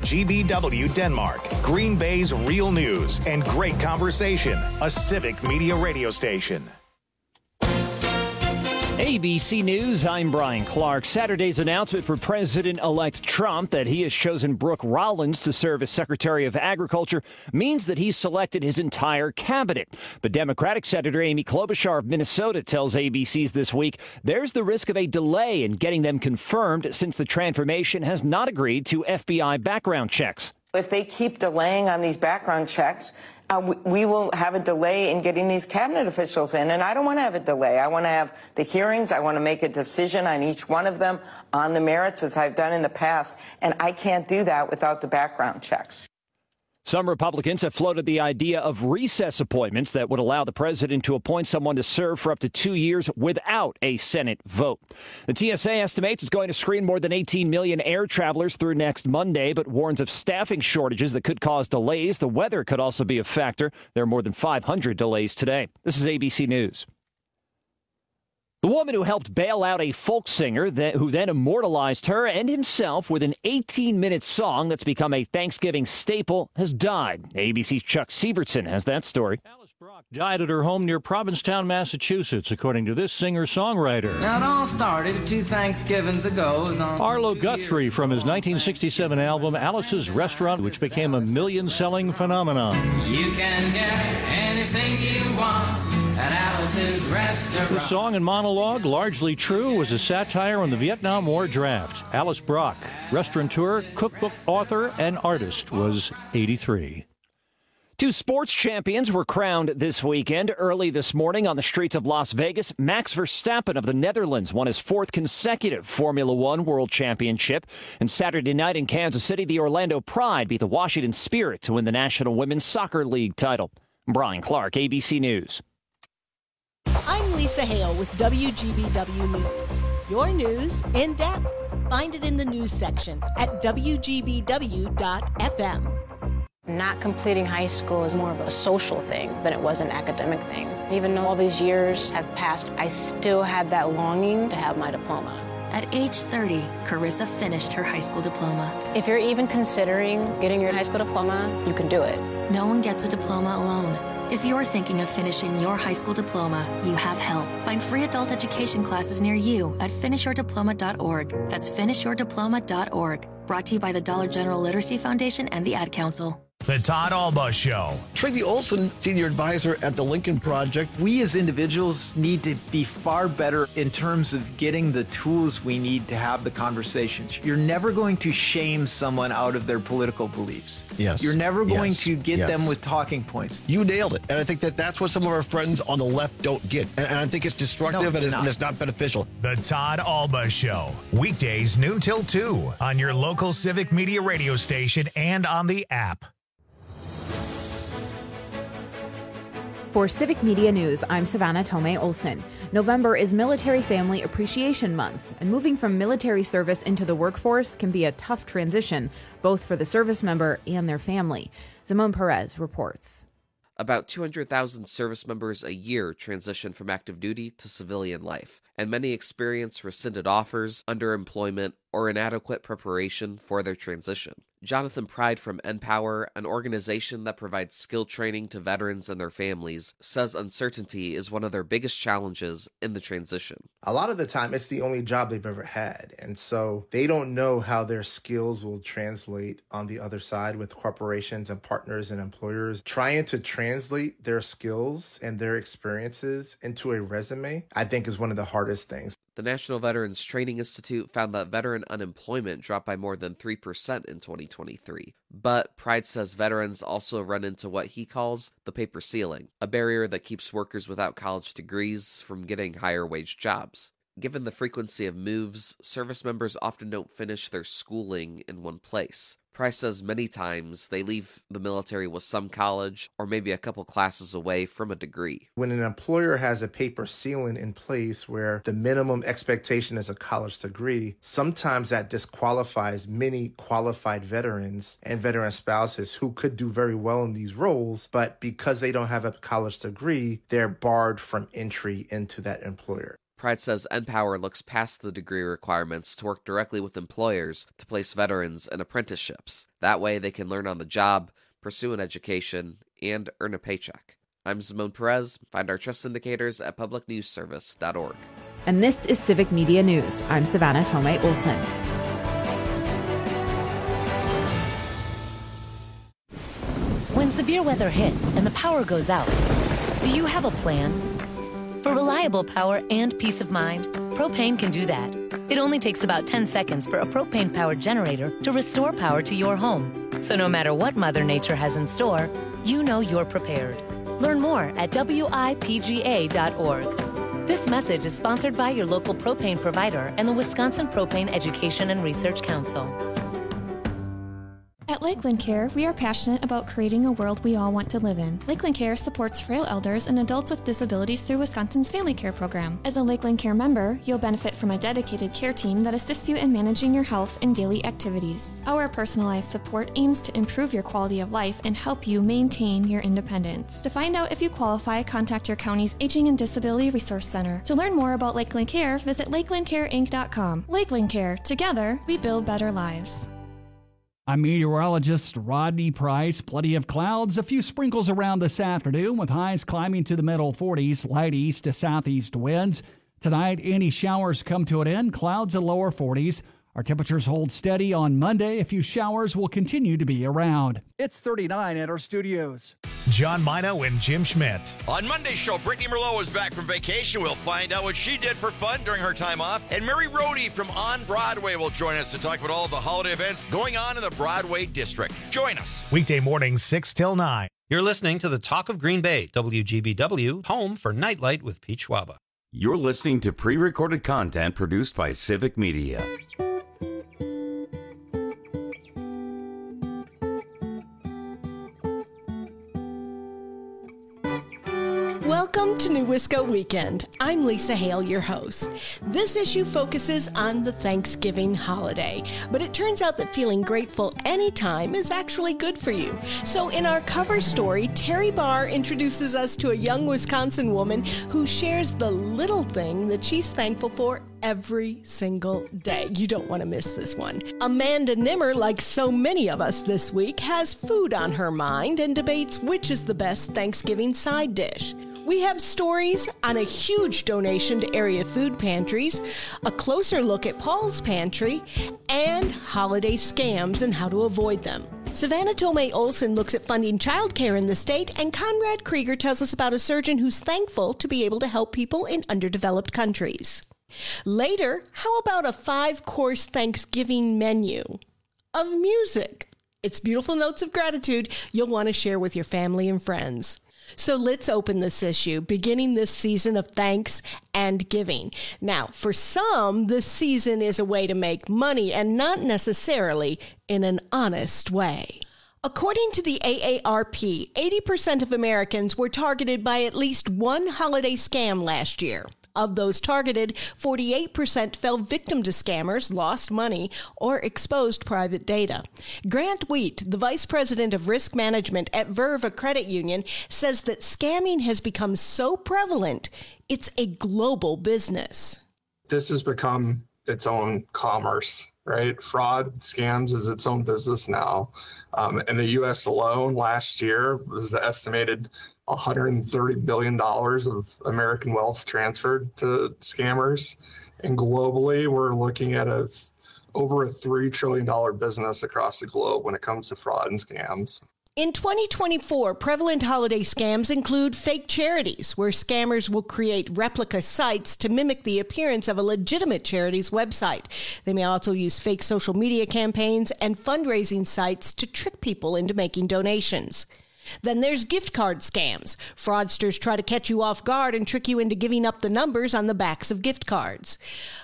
GBW Denmark, Green Bay's real news and great conversation, a civic media radio station. ABC News, I'm Brian Clark. Saturday's announcement for President-elect Trump that he has chosen Brooke Rollins to serve as Secretary of Agriculture means that he's selected his entire cabinet. But Democratic Senator Amy Klobuchar of Minnesota tells ABC's This Week there's the risk of a delay in getting them confirmed since the transformation has not agreed to FBI background checks. If they keep delaying on these background checks, we will have a delay in getting these cabinet officials in, and I don't want to have a delay. I want to have the hearings. I want to make a decision on each one of them on the merits, as I've done in the past, and I can't do that without the background checks. Some Republicans have floated the idea of recess appointments that would allow the president to appoint someone to serve for up to 2 years without a Senate vote. The TSA estimates it's going to screen more than 18 million air travelers through next Monday, but warns of staffing shortages that could cause delays. The weather could also be a factor. There are more than 500 delays today. This is ABC News. The woman who helped bail out a folk singer who then immortalized her and himself with an 18-minute song that's become a Thanksgiving staple has died. ABC's Chuck Sievertson has that story. Alice Brock died at her home near Provincetown, Massachusetts, according to this singer-songwriter. Now it all started 2 Thanksgivings ago. Arlo Guthrie from his 1967 album Alice's Restaurant, which became a million-selling phenomenon. You can get anything you want at Alice's Restaurant. The song and monologue, largely true, was a satire on the Vietnam War draft. Alice Brock, restaurateur, cookbook author, and artist, was 83. 2 sports champions were crowned this weekend. Early this morning on the streets of Las Vegas, Max Verstappen of the Netherlands won his 4th consecutive Formula One World Championship. And Saturday night in Kansas City, the Orlando Pride beat the Washington Spirit to win the National Women's Soccer League title. Brian Clark, ABC News. I'm Lisa Hale with WGBW News. Your news in depth. Find it in the news section at WGBW.FM. Not completing high school is more of a social thing than it was an academic thing. Even though all these years have passed, I still had that longing to have my diploma. At age 30, Carissa finished her high school diploma. If you're even considering getting your high school diploma, you can do it. No one gets a diploma alone. If you're thinking of finishing your high school diploma, you have help. Find free adult education classes near you at finishyourdiploma.org. That's finishyourdiploma.org. Brought to you by the Dollar General Literacy Foundation and the Ad Council. The Todd Alba Show. Tracy Olson, Senior Advisor at the Lincoln Project. We as individuals need to be far better in terms of getting the tools we need to have the conversations. You're never going to shame someone out of their political beliefs. Yes. You're never going to get them with talking points. You nailed it. And I think that's what some of our friends on the left don't get. And I think it's destructive and it's not beneficial. The Todd Alba Show. Weekdays noon till 2 on your local civic media radio station and on the app. For Civic Media News, I'm Savannah Tomei Olson. November is Military Family Appreciation Month, and moving from military service into the workforce can be a tough transition, both for the service member and their family. Simone Perez reports. About 200,000 service members a year transition from active duty to civilian life, and many experience rescinded offers, underemployment, or inadequate preparation for their transition. Jonathan Pride from NPower, an organization that provides skill training to veterans and their families, says uncertainty is one of their biggest challenges in the transition. A lot of the time, it's the only job they've ever had. And so they don't know how their skills will translate on the other side with corporations and partners and employers. Trying to translate their skills and their experiences into a resume, I think, is one of the hardest things. The National Veterans Training Institute found that veteran unemployment dropped by more than 3% in 2023. But Pride says veterans also run into what he calls the paper ceiling, a barrier that keeps workers without college degrees from getting higher wage jobs. Given the frequency of moves, service members often don't finish their schooling in one place. Price says many times they leave the military with some college or maybe a couple classes away from a degree. When an employer has a paper ceiling in place where the minimum expectation is a college degree, sometimes that disqualifies many qualified veterans and veteran spouses who could do very well in these roles, but because they don't have a college degree, they're barred from entry into that employer. Pride says NPower looks past the degree requirements to work directly with employers to place veterans in apprenticeships. That way they can learn on the job, pursue an education, and earn a paycheck. I'm Simone Perez. Find our trust indicators at publicnewsservice.org. And this is Civic Media News. I'm Savannah Tomei Olson. When severe weather hits and the power goes out, do you have a plan? For reliable power and peace of mind, Propane can do that. It only takes about 10 seconds for a propane-powered generator to restore power to your home. So no matter what Mother Nature has in store, you know you're prepared. Learn more at WIPGA.org. This message is sponsored by your local propane provider and the Wisconsin Propane Education and Research Council. At Lakeland Care, we are passionate about creating a world we all want to live in. Lakeland Care supports frail elders and adults with disabilities through Wisconsin's Family Care program. As a Lakeland Care member, you'll benefit from a dedicated care team that assists you in managing your health and daily activities. Our personalized support aims to improve your quality of life and help you maintain your independence. To find out if you qualify, contact your county's Aging and Disability Resource Center. To learn more about Lakeland Care, visit lakelandcareinc.com. Lakeland Care. Together, we build better lives. I'm meteorologist Rodney Price. Plenty of clouds, a few sprinkles around this afternoon with highs climbing to the middle 40s, light east to southeast winds. Tonight, any showers come to an end, clouds in lower 40s. Our temperatures hold steady on Monday. A few showers will continue to be around. It's 39 at our studios. John Mino and Jim Schmidt. On Monday's show, Brittany Merlot is back from vacation. We'll find out what she did for fun during her time off. And Mary Rohde from On Broadway will join us to talk about all the holiday events going on in the Broadway district. Join us. Weekday mornings, 6 till 9. You're listening to the Talk of Green Bay, WGBW, home for Nightlight with Pete Schwaba. You're listening to pre-recorded content produced by Civic Media. Welcome to New Wisco Weekend. I'm Lisa Hale, your host. This issue focuses on the Thanksgiving holiday, but it turns out that feeling grateful anytime is actually good for you. So in our cover story, Terry Barr introduces us to a young Wisconsin woman who shares the little thing that she's thankful for every single day. You don't want to miss this one. Amanda Nimmer, like so many of us this week, has food on her mind and debates which is the best Thanksgiving side dish. We have stories on a huge donation to area food pantries, a closer look at Paul's Pantry, and holiday scams and how to avoid them. Savannah Tomei Olson looks at funding childcare in the state, and Conrad Krieger tells us about a surgeon who's thankful to be able to help people in underdeveloped countries. Later, how about a 5-course Thanksgiving menu of music? It's beautiful notes of gratitude you'll want to share with your family and friends. So let's open this issue, beginning this season of thanks and giving. Now, for some, this season is a way to make money and not necessarily in an honest way. According to the AARP, 80% of Americans were targeted by at least one holiday scam last year. Of those targeted, 48% fell victim to scammers, lost money, or exposed private data. Grant Wheat, the vice president of risk management at Verve, a credit union, says that scamming has become so prevalent, it's a global business. This has become its own commerce, right? Fraud, scams is its own business now. In the U.S. alone, last year was estimated $130 billion of American wealth transferred to scammers. And globally, we're looking at over a $3 trillion business across the globe when it comes to fraud and scams. In 2024, prevalent holiday scams include fake charities, where scammers will create replica sites to mimic the appearance of a legitimate charity's website. They may also use fake social media campaigns and fundraising sites to trick people into making donations. Then there's gift card scams. Fraudsters try to catch you off guard and trick you into giving up the numbers on the backs of gift cards.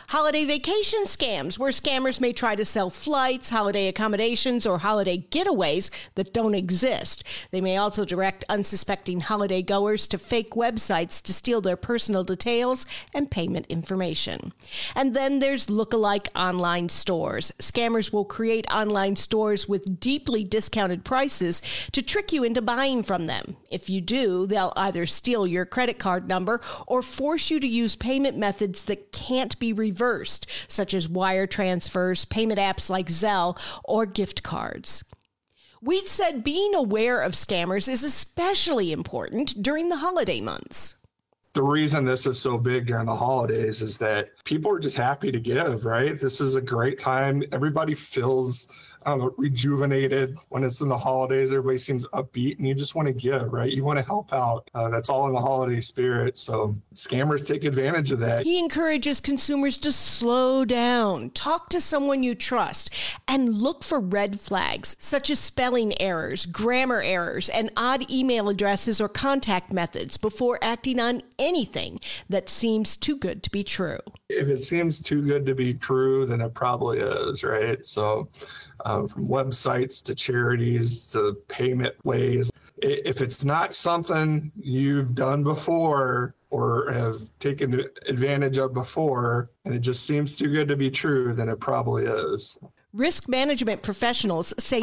Holiday vacation scams, where scammers may try to sell flights, holiday accommodations, or holiday getaways that don't exist. They may also direct unsuspecting holiday goers to fake websites to steal their personal details and payment information. And then there's lookalike online stores. Scammers will create online stores with deeply discounted prices to trick you into buying from them. If you do, they'll either steal your credit card number or force you to use payment methods that can't be reversed, such as wire transfers, payment apps like Zelle, or gift cards. We'd said being aware of scammers is especially important during the holiday months. The reason this is so big during the holidays is that people are just happy to give, right? This is a great time. Everybody feels rejuvenated when it's in the holidays. Everybody seems upbeat and you just want to give, right? You want to help out. That's all in the holiday spirit. So scammers take advantage of that. He encourages consumers to slow down, talk to someone you trust, and look for red flags such as spelling errors, grammar errors, and odd email addresses or contact methods before acting on anything that seems too good to be true. If it seems too good to be true, then it probably is, right? So from websites to charities to payment ways, if it's not something you've done before or have taken advantage of before, and it just seems too good to be true, then it probably is. Risk management professionals say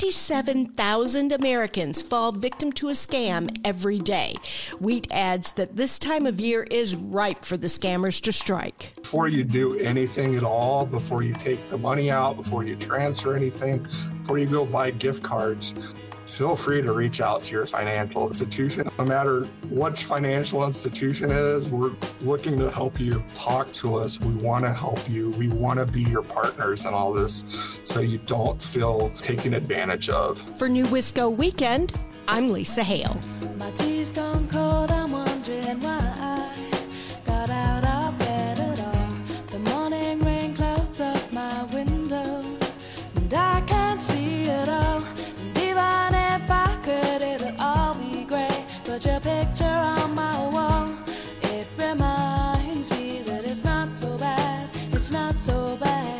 57,000 Americans fall victim to a scam every day. Wheat adds that this time of year is ripe for the scammers to strike. Before you do anything at all, before you take the money out, before you transfer anything, before you go buy gift cards, feel free to reach out to your financial institution. No matter which financial institution it is, we're looking to help you. Talk to us. We want to help you. We want to be your partners in all this so you don't feel taken advantage of. For New Wisco Weekend, I'm Lisa Hale. My tea's gone cold, I'm wondering why I got out of bed at all. The morning rain clouds up my window, and I can't see it all. And even if I could, it'll all be great. But your picture on my wall, it reminds me that it's not so bad, it's not so bad.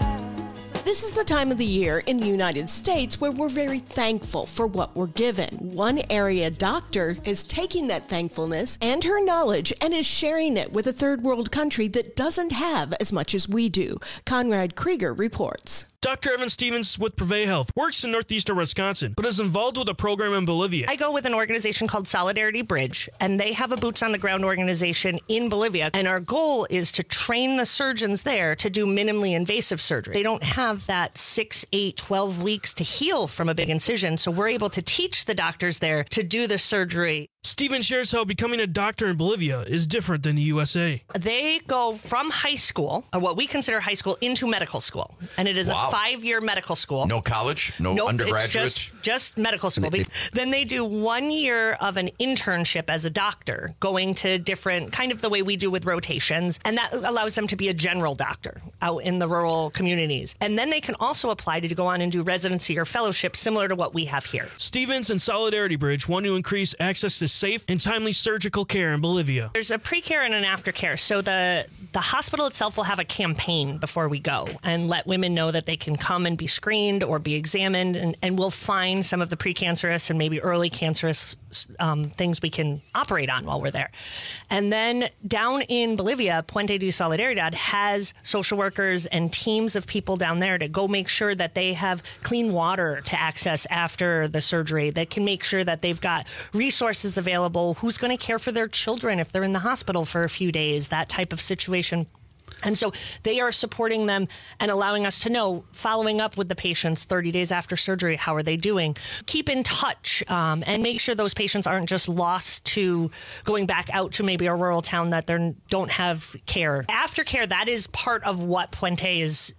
This is the time of the year in the United States where we're very thankful for what we're given. One area doctor is taking that thankfulness and her knowledge and is sharing it with a third world country that doesn't have as much as we do. Conrad Krieger reports. Dr. Evan Stevens with Prevea Health works in northeastern Wisconsin, but is involved with a program in Bolivia. I go with an organization called Solidarity Bridge, and they have a boots-on-the-ground organization in Bolivia, and our goal is to train the surgeons there to do minimally invasive surgery. They don't have that 6, 8, 12 weeks to heal from a big incision, so we're able to teach the doctors there to do the surgery. Stevens shares how becoming a doctor in Bolivia is different than the USA. They go from high school, or what we consider high school, into medical school, and it is a 5-year medical school. No college? No undergraduate? It's just medical school. Then they do 1 year of an internship as a doctor, going to different, kind of the way we do with rotations, and that allows them to be a general doctor out in the rural communities. And then they can also apply to go on and do residency or fellowship similar to what we have here. Stevens and Solidarity Bridge want to increase access to safe and timely surgical care in Bolivia. There's a pre-care and an aftercare. So the hospital itself will have a campaign before we go and let women know that they can come and be screened or be examined, and we'll find some of the precancerous and maybe early cancerous things we can operate on while we're there. And then down in Bolivia, Puente de Solidaridad has social workers and teams of people down there to go make sure that they have clean water to access after the surgery, that can make sure that they've got resources available, who's going to care for their children if they're in the hospital for a few days, that type of situation. And so they are supporting them and allowing us to know, following up with the patients 30 days after surgery, how are they doing? Keep in touch and make sure those patients aren't just lost to going back out to maybe a rural town that they don't have care. Aftercare, that is part of what Puente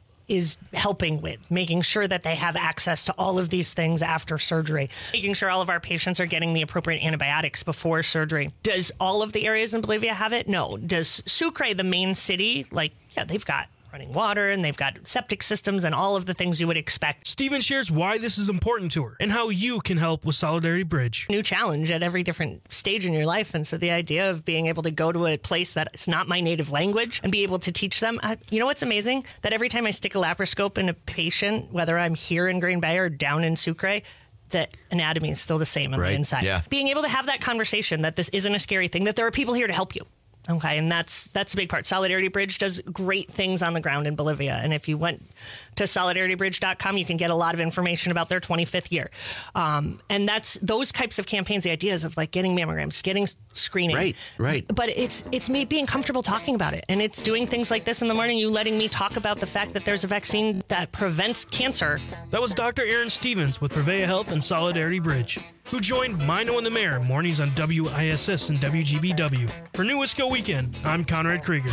is helping with, making sure that they have access to all of these things after surgery, making sure all of our patients are getting the appropriate antibiotics before surgery. Does all of the areas in Bolivia have it? No. Does Sucre, the main city, they've got running water, and they've got septic systems and all of the things you would expect. Stephen shares why this is important to her and how you can help with Solidarity Bridge. New challenge at every different stage in your life. And so the idea of being able to go to a place that is not my native language and be able to teach them. You know what's amazing? That every time I stick a laparoscope in a patient, whether I'm here in Green Bay or down in Sucre, that anatomy is still the same on the inside. Yeah. Being able to have that conversation that this isn't a scary thing, that there are people here to help you. Okay, and that's a big part. Solidarity Bridge does great things on the ground in Bolivia. And if you went to solidaritybridge.com, you can get a lot of information about their 25th year. And that's those types of campaigns, the ideas of like getting mammograms, getting screening. Right. But it's me being comfortable talking about it. And it's doing things like this in the morning, you letting me talk about the fact that there's a vaccine that prevents cancer. That was Dr. Erin Stevens with Prevea Health and Solidarity Bridge, who joined Mino and the Mayor mornings on WISS and WGBW. For New Wisco Weekend, I'm Conrad Krieger.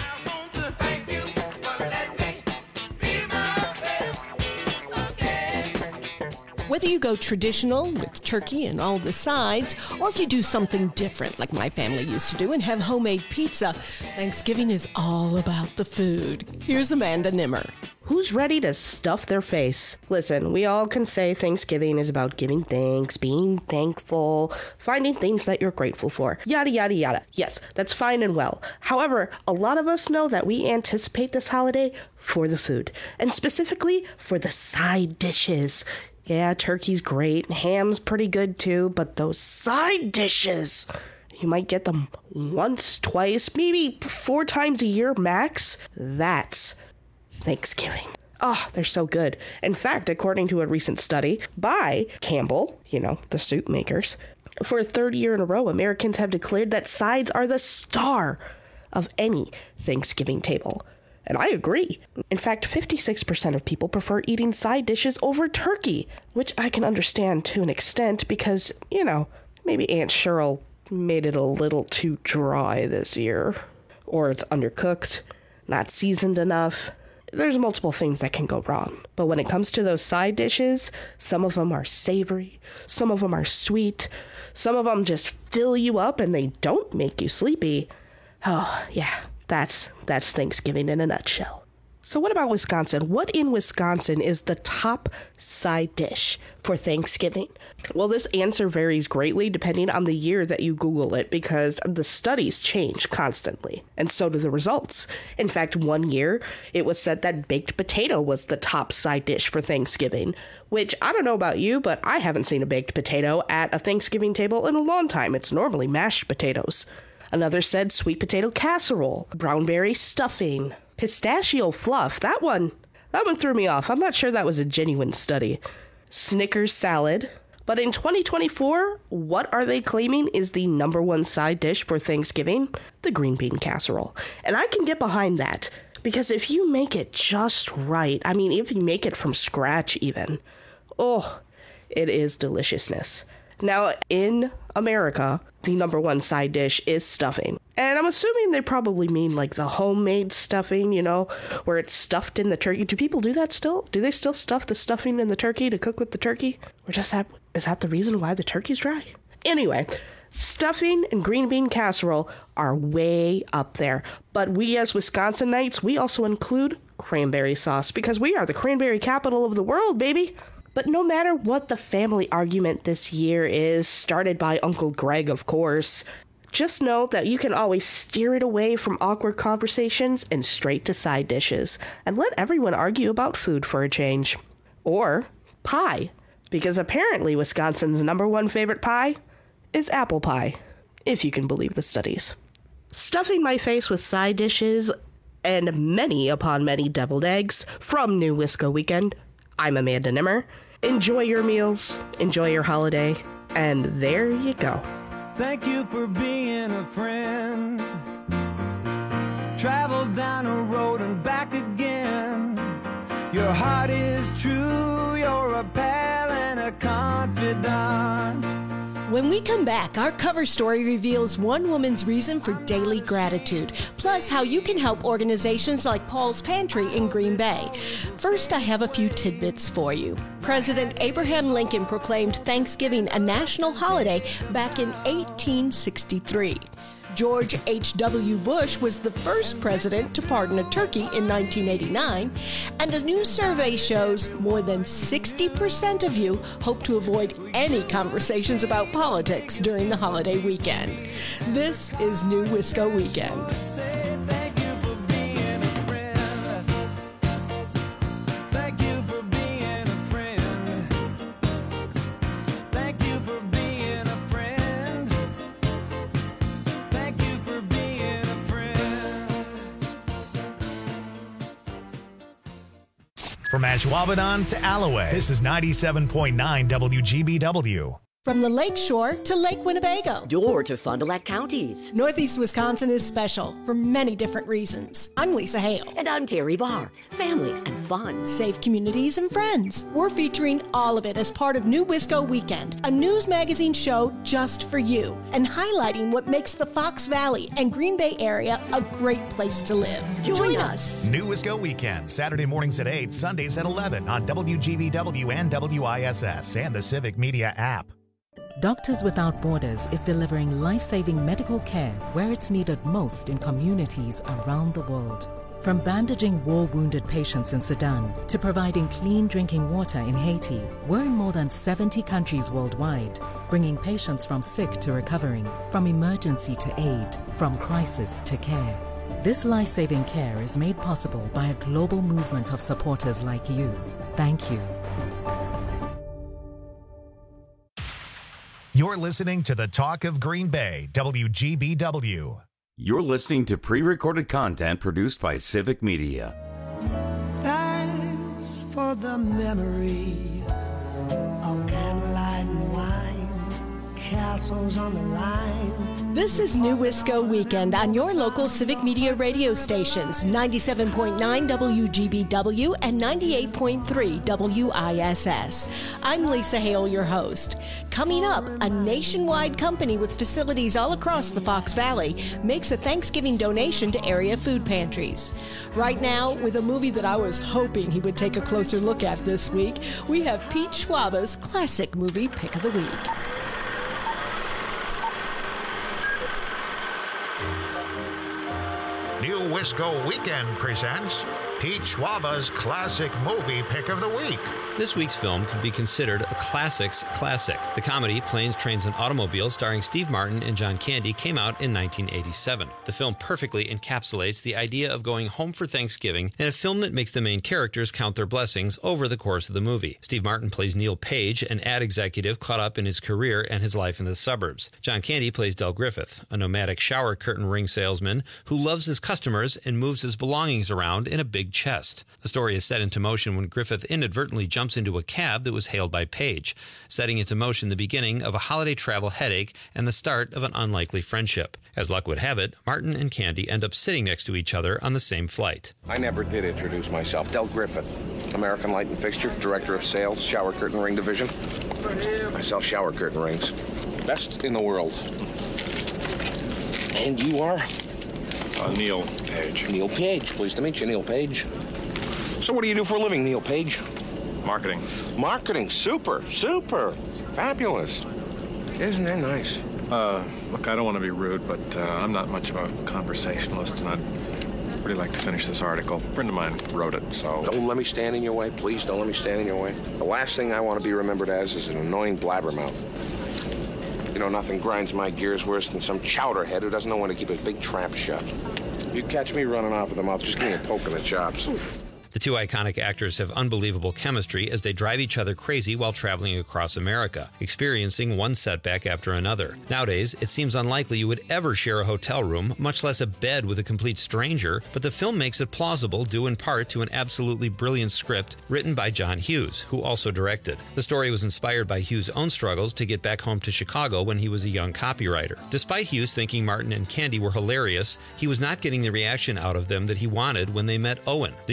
Whether you go traditional with turkey and all the sides, or if you do something different like my family used to do and have homemade pizza, Thanksgiving is all about the food. Here's Amanda Nimmer. Who's ready to stuff their face? Listen, we all can say Thanksgiving is about giving thanks, being thankful, finding things that you're grateful for, yada, yada, yada. Yes, that's fine and well. However, a lot of us know that we anticipate this holiday for the food, and specifically for the side dishes. Yeah, turkey's great, ham's pretty good too, but those side dishes, you might get them once, twice, maybe 4 times a year max. That's Thanksgiving. Oh, they're so good. In fact, according to a recent study by Campbell, the soup makers, for a 3rd year in a row, Americans have declared that sides are the star of any Thanksgiving table. And I agree. In fact, 56% of people prefer eating side dishes over turkey, which I can understand to an extent because, maybe Aunt Cheryl made it a little too dry this year. Or it's undercooked, not seasoned enough. There's multiple things that can go wrong. But when it comes to those side dishes, some of them are savory, some of them are sweet, some of them just fill you up and they don't make you sleepy. Oh, yeah. That's Thanksgiving in a nutshell. So what about Wisconsin? What in Wisconsin is the top side dish for Thanksgiving? Well, this answer varies greatly depending on the year that you Google it because the studies change constantly, and so do the results. In fact, one year, it was said that baked potato was the top side dish for Thanksgiving, which I don't know about you, but I haven't seen a baked potato at a Thanksgiving table in a long time. It's normally mashed potatoes. Another said sweet potato casserole, brownberry stuffing, pistachio fluff. That one threw me off. I'm not sure that was a genuine study. Snickers salad. But in 2024, what are they claiming is the number 1 side dish for Thanksgiving? The green bean casserole. And I can get behind that because if you make it just right, if you make it from scratch even, it is deliciousness. Now, in America, the number 1 side dish is stuffing. And I'm assuming they probably mean like the homemade stuffing, where it's stuffed in the turkey. Do people do that still? Do they still stuff the stuffing in the turkey to cook with the turkey? Or is that the reason why the turkey's dry? Anyway, stuffing and green bean casserole are way up there. But we as Wisconsinites, we also include cranberry sauce because we are the cranberry capital of the world, baby. But no matter what the family argument this year is, started by Uncle Greg, of course, just know that you can always steer it away from awkward conversations and straight to side dishes, and let everyone argue about food for a change. Or pie, because apparently Wisconsin's number 1 favorite pie is apple pie, if you can believe the studies. Stuffing my face with side dishes and many upon many deviled eggs from New Wisco Weekend, I'm Amanda Nimmer. Enjoy your meals, enjoy your holiday, and there you go. Thank you for being a friend. Travel down a road and back again. Your heart is true, you're a pal and a confidant. When we come back, our cover story reveals one woman's reason for daily gratitude, plus how you can help organizations like Paul's Pantry in Green Bay. First, I have a few tidbits for you. President Abraham Lincoln proclaimed Thanksgiving a national holiday back in 1863. George H.W. Bush was the first president to pardon a turkey in 1989, and a new survey shows more than 60% of you hope to avoid any conversations about politics during the holiday weekend. This is New Wisco Weekend. From Ashwaubenon to Alloway, this is 97.9 WGBW. From the Lake Shore to Lake Winnebago. Door to Fond du Lac counties. Northeast Wisconsin is special for many different reasons. I'm Lisa Hale. And I'm Terry Barr. Family and fun. Safe communities and friends. We're featuring all of it as part of New Wisco Weekend, a news magazine show just for you, and highlighting what makes the Fox Valley and Green Bay area a great place to live. Join us. New Wisco Weekend, Saturday mornings at 8, Sundays at 11 on WGBW and WISS and the Civic Media app. Doctors Without Borders is delivering life-saving medical care where it's needed most in communities around the world. From bandaging war-wounded patients in Sudan to providing clean drinking water in Haiti, we're in more than 70 countries worldwide, bringing patients from sick to recovering, from emergency to aid, from crisis to care. This life-saving care is made possible by a global movement of supporters like you. Thank you. You're listening to the Talk of Green Bay, WGBW. You're listening to pre-recorded content produced by Civic Media. Thanks for the memory of candlelight and wine, castles on the Rhine. This is New Wisco Weekend on your local Civic Media radio stations, 97.9 WGBW and 98.3 WISS. I'm Lisa Hale, your host. Coming up, a nationwide company with facilities all across the Fox Valley makes a Thanksgiving donation to area food pantries. Right now, with a movie that I was hoping he would take a closer look at this week, we have Pete Schwaba's classic movie pick of the week. New Wisco Weekend presents Pete Schwaba's classic movie pick of the week. This week's film could be considered a classic's classic. The comedy Planes, Trains, and Automobiles, starring Steve Martin and John Candy, came out in 1987. The film perfectly encapsulates the idea of going home for Thanksgiving in a film that makes the main characters count their blessings over the course of the movie. Steve Martin plays Neil Page, an ad executive caught up in his career and his life in the suburbs. John Candy plays Del Griffith, a nomadic shower curtain ring salesman who loves his customers and moves his belongings around in a big chest. The story is set into motion when Griffith inadvertently jumps into a cab that was hailed by Page, setting into motion the beginning of a holiday travel headache and the start of an unlikely friendship. As luck would have it, Martin and Candy end up sitting next to each other on the same flight. I never did introduce myself. Del Griffith, American Light and Fixture, Director of Sales, Shower Curtain Ring Division. I sell shower curtain rings. Best in the world. And you are? Neil Page. Neil Page. Pleased to meet you, Neil Page. So what do you do for a living, Neil Page? Marketing. Marketing. Super. Super. Fabulous. Isn't that nice? Look, I don't want to be rude, but I'm not much of a conversationalist, and I'd really like to finish this article. A friend of mine wrote it, so... Don't let me stand in your way. Please don't let me stand in your way. The last thing I want to be remembered as is an annoying blabbermouth. You know, nothing grinds my gears worse than some chowderhead who doesn't know when to keep his big trap shut. If you catch me running off with the mouth, just give me a poke in the chops. The two iconic actors have unbelievable chemistry as they drive each other crazy while traveling across America, experiencing one setback after another. Nowadays, it seems unlikely you would ever share a hotel room, much less a bed with a complete stranger, but the film makes it plausible due in part to an absolutely brilliant script written by John Hughes, who also directed. The story was inspired by Hughes' own struggles to get back home to Chicago when he was a young copywriter. Despite Hughes thinking Martin and Candy were hilarious, he was not getting the reaction out of them that he wanted when they met Owen. The young man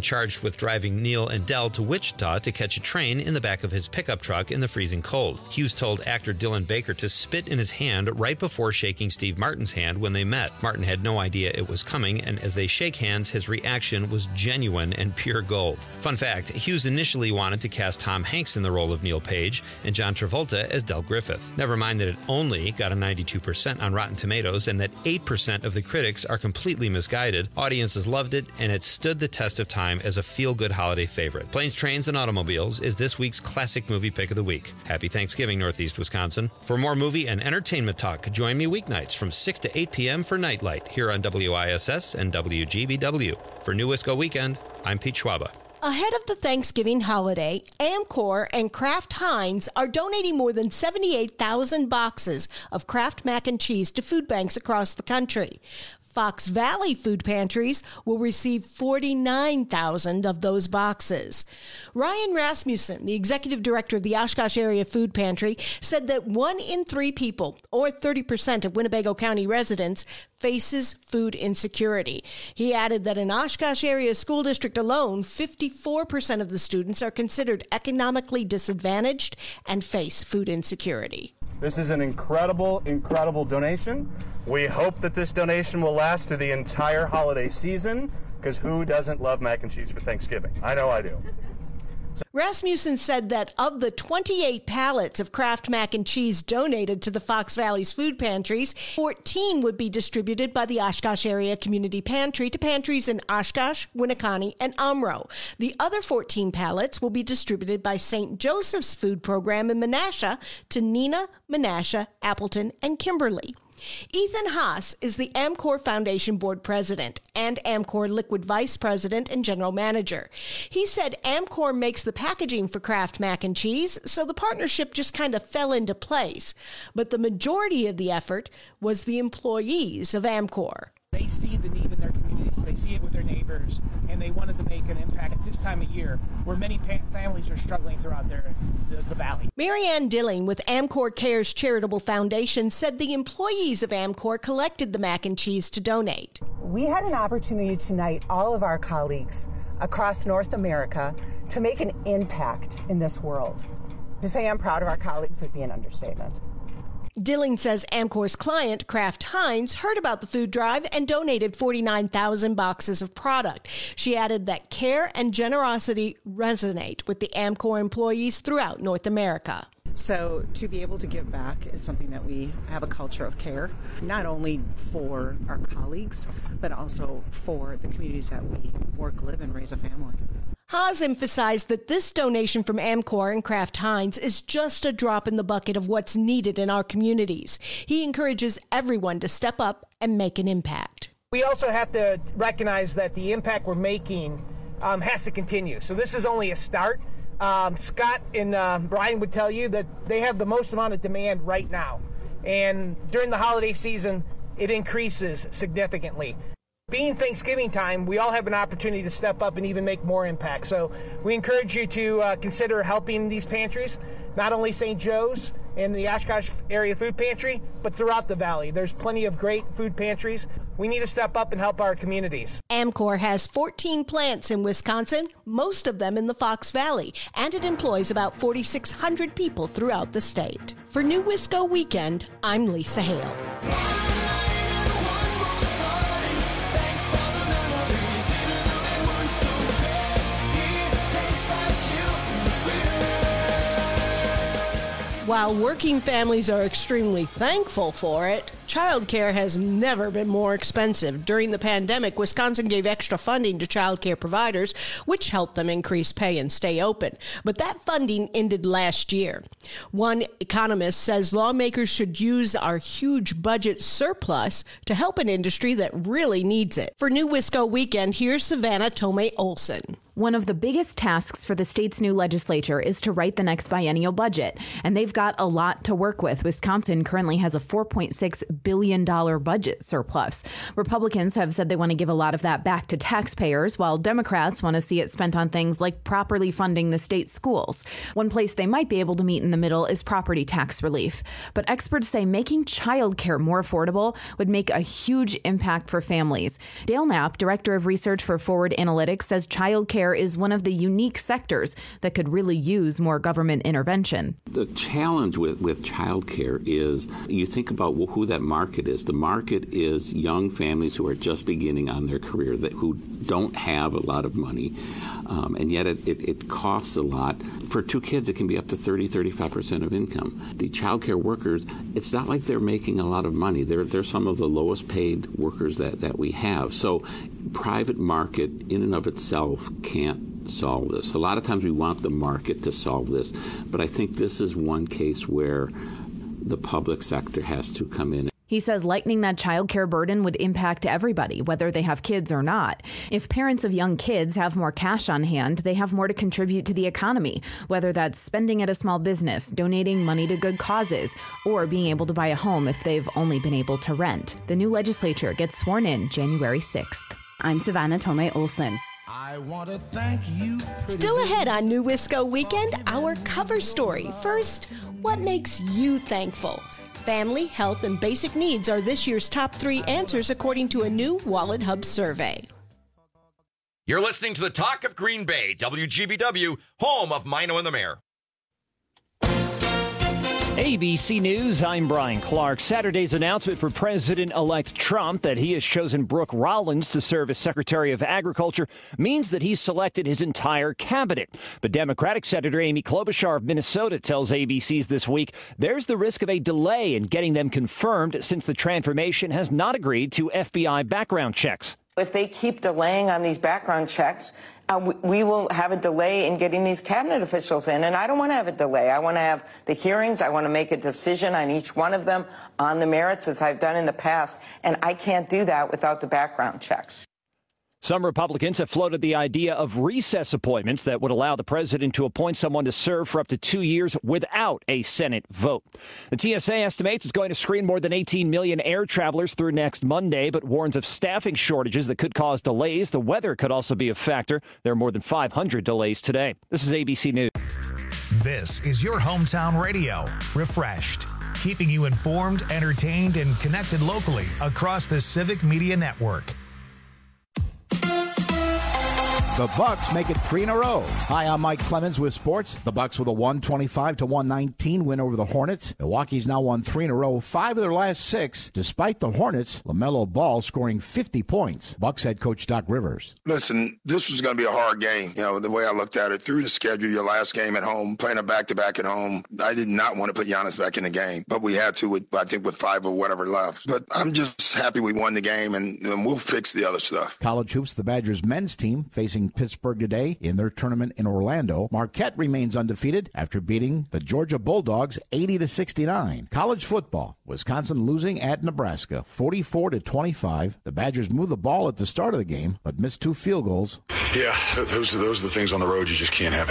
charged with driving Neil and Del to Wichita to catch a train in the back of his pickup truck in the freezing cold. Hughes told actor Dylan Baker to spit in his hand right before shaking Steve Martin's hand when they met. Martin had no idea it was coming, and as they shake hands, his reaction was genuine and pure gold. Fun fact, Hughes initially wanted to cast Tom Hanks in the role of Neil Page and John Travolta as Del Griffith. Never mind that it only got a 92% on Rotten Tomatoes and that 8% of the critics are completely misguided. Audiences loved it, and it stood the test of time as a feel-good holiday favorite. Planes, Trains, and Automobiles is this week's classic movie pick of the week. Happy Thanksgiving, Northeast Wisconsin. For more movie and entertainment talk, join me weeknights from 6 to 8 p.m. for Nightlight here on WISS and WGBW. For New Wisco Weekend, I'm Pete Schwaba. Ahead of the Thanksgiving holiday, Amcor and Kraft Heinz are donating more than 78,000 boxes of Kraft mac and cheese to food banks across the country. Fox Valley food pantries will receive 49,000 of those boxes. Ryan Rasmussen, the executive director of the Oshkosh Area Food Pantry, said that 1 in 3 people, or 30% of Winnebago County residents, faces food insecurity. He added that in Oshkosh Area School District alone, 54% of the students are considered economically disadvantaged and face food insecurity. This is an incredible, incredible donation. We hope that this donation will last through the entire holiday season, because who doesn't love mac and cheese for Thanksgiving? I know I do. Rasmussen said that of the 28 pallets of Kraft mac and cheese donated to the Fox Valley's food pantries, 14 would be distributed by the Oshkosh Area Community Pantry to pantries in Oshkosh, Winneconne, and Omro. The other 14 pallets will be distributed by St. Joseph's Food Program in Menasha to Neenah, Menasha, Appleton, and Kimberly. Ethan Haas is the Amcor Foundation Board President and Amcor Liquid Vice President and General Manager. He said Amcor makes the packaging for Kraft mac and cheese, so the partnership just kind of fell into place. But the majority of the effort was the employees of Amcor. They see the need in their communities, they see it with their neighbors, and they wanted to make an impact at this time of year where many families are struggling throughout the valley. Marianne Dilling with Amcor Cares Charitable Foundation said the employees of Amcor collected the mac and cheese to donate. We had an opportunity tonight, all of our colleagues across North America, to make an impact in this world. To say I'm proud of our colleagues would be an understatement. Dilling says Amcor's client, Kraft Heinz, heard about the food drive and donated 49,000 boxes of product. She added that care and generosity resonate with the Amcor employees throughout North America. So to be able to give back is something that we have a culture of care, not only for our colleagues, but also for the communities that we work, live, and raise a family. Haas emphasized that this donation from Amcor and Kraft Heinz is just a drop in the bucket of what's needed in our communities. He encourages everyone to step up and make an impact. We also have to recognize that the impact we're making has to continue. So this is only a start. Scott and Brian would tell you that they have the most amount of demand right now. And during the holiday season, it increases significantly. Being Thanksgiving time, we all have an opportunity to step up and even make more impact. So we encourage you to consider helping these pantries, not only St. Joe's and the Oshkosh Area Food Pantry, but throughout the valley. There's plenty of great food pantries. We need to step up and help our communities. Amcor has 14 plants in Wisconsin, most of them in the Fox Valley, and it employs about 4,600 people throughout the state. For New Wisco Weekend, I'm Lisa Hale. While working families are extremely thankful for it, childcare has never been more expensive. During the pandemic, Wisconsin gave extra funding to childcare providers, which helped them increase pay and stay open. But that funding ended last year. One economist says lawmakers should use our huge budget surplus to help an industry that really needs it. For New Wisco Weekend, here's Savannah Tomei Olson. One of the biggest tasks for the state's new legislature is to write the next biennial budget, and they've got a lot to work with. Wisconsin currently has a $4.6 billion budget surplus. Republicans have said they want to give a lot of that back to taxpayers, while Democrats want to see it spent on things like properly funding the state schools. One place they might be able to meet in the middle is property tax relief. But experts say making childcare more affordable would make a huge impact for families. Dale Knapp, director of research for Forward Analytics, says childcare is one of the unique sectors that could really use more government intervention. The challenge with childcare is you think about who that market is. The market is young families who are just beginning on their career, who don't have a lot of money, and yet it costs a lot. For 2 kids, it can be up to 30-35% of income. The childcare workers, it's not like they're making a lot of money. They're some of the lowest paid workers that we have. So private market in and of itself can't solve this. A lot of times we want the market to solve this, but I think this is one case where the public sector has to come in. He says lightening that childcare burden would impact everybody, whether they have kids or not. If parents of young kids have more cash on hand, they have more to contribute to the economy, whether that's spending at a small business, donating money to good causes, or being able to buy a home if they've only been able to rent. The new legislature gets sworn in January 6th. I'm Savannah Tomei Olson. I want to thank you. Still ahead on New Wisco Weekend, our cover story. First, what makes you thankful? Family, health, and basic needs are this year's top 3 answers according to a new Wallet Hub survey. You're listening to the Talk of Green Bay, WGBW, home of Mino and the Mayor. ABC News, I'm Brian Clark. Saturday's announcement for President-elect Trump that he has chosen Brooke Rollins to serve as Secretary of Agriculture means that he's selected his entire cabinet. But Democratic Senator Amy Klobuchar of Minnesota tells ABC's This Week there's the risk of a delay in getting them confirmed since the transformation has not agreed to FBI background checks. If they keep delaying on these background checks, we will have a delay in getting these cabinet officials in. And I don't want to have a delay. I want to have the hearings. I want to make a decision on each one of them on the merits, as I've done in the past. And I can't do that without the background checks. Some Republicans have floated the idea of recess appointments that would allow the president to appoint someone to serve for up to 2 years without a Senate vote. The TSA estimates it's going to screen more than 18 million air travelers through next Monday, but warns of staffing shortages that could cause delays. The weather could also be a factor. There are more than 500 delays today. This is ABC News. This is your hometown radio, Refreshed, keeping you informed, entertained, and connected locally across the Civic Media Network. The Bucks make it 3 in a row. Hi, I'm Mike Clemens with sports. The Bucks with a 125-119 win over the Hornets. Milwaukee's now won 3 in a row, 5 of their last 6, despite the Hornets' LaMelo Ball scoring 50 points. Bucks head coach Doc Rivers. Listen, this was going to be a hard game. You know, the way I looked at it, through the schedule, your last game at home, playing a back-to-back at home, I did not want to put Giannis back in the game, but we had to, I think, with 5 or whatever left. But I'm just happy we won the game, and we'll fix the other stuff. College hoops, the Badgers men's team facing Pittsburgh today in their tournament in Orlando. Marquette remains undefeated after beating the Georgia Bulldogs 80-69. College football, Wisconsin losing at Nebraska 44-25. The Badgers moved the ball at the start of the game, but missed 2 field goals. Yeah, those are the things on the road you just can't have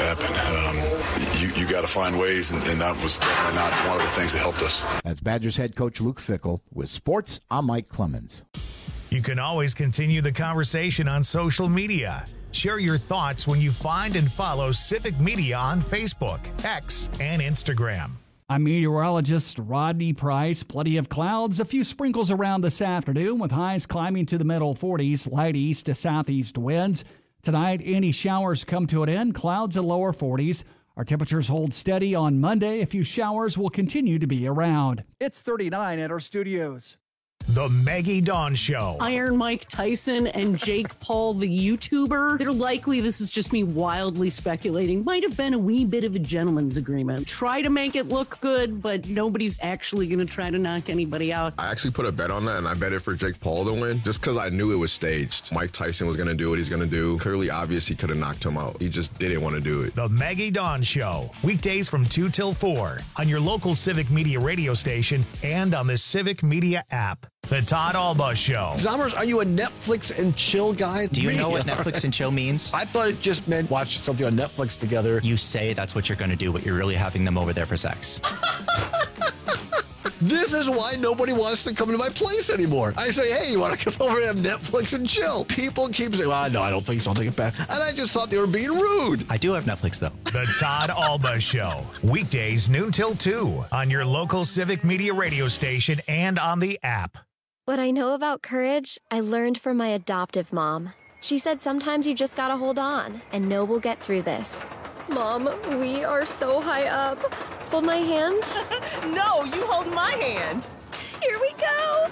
happen. You got to find ways, and that was definitely not one of the things that helped us. That's Badgers head coach Luke Fickell. With sports, I'm Mike Clemens. You can always continue the conversation on social media. Share your thoughts when you find and follow Civic Media on Facebook, X, and Instagram. I'm meteorologist Rodney Price. Plenty of clouds, a few sprinkles around this afternoon with highs climbing to the middle 40s, light east to southeast winds. Tonight, any showers come to an end, clouds in lower 40s. Our temperatures hold steady on Monday. A few showers will continue to be around. It's 39 at our studios. The Maggie Dawn Show. Iron Mike Tyson and Jake Paul, the YouTuber. They're likely, this is just me wildly speculating, might have been a wee bit of a gentleman's agreement. Try to make it look good, but nobody's actually going to try to knock anybody out. I actually put a bet on that, and I bet it for Jake Paul to win, just because I knew it was staged. Mike Tyson was going to do what he's going to do. Clearly, obvious, he could have knocked him out. He just didn't want to do it. The Maggie Dawn Show. Weekdays from 2 till 4 on your local Civic Media radio station and on the Civic Media app. The Todd Alba Show. Zommers, are you a Netflix and chill guy? Do you know what Netflix and chill means? I thought it just meant watch something on Netflix together. You say that's what you're going to do, but you're really having them over there for sex. This is why nobody wants to come to my place anymore. I say, hey, you want to come over and have Netflix and chill? People keep saying, well, no, I don't think so. I'll take it back. And I just thought they were being rude. I do have Netflix, though. The Todd Alba Show. Weekdays noon till 2 on your local Civic Media radio station and on the app. What I know about courage, I learned from my adoptive mom. She said sometimes you just gotta hold on and know we'll get through this. Mom, we are so high up. Hold my hand. No, you hold my hand. Here we go.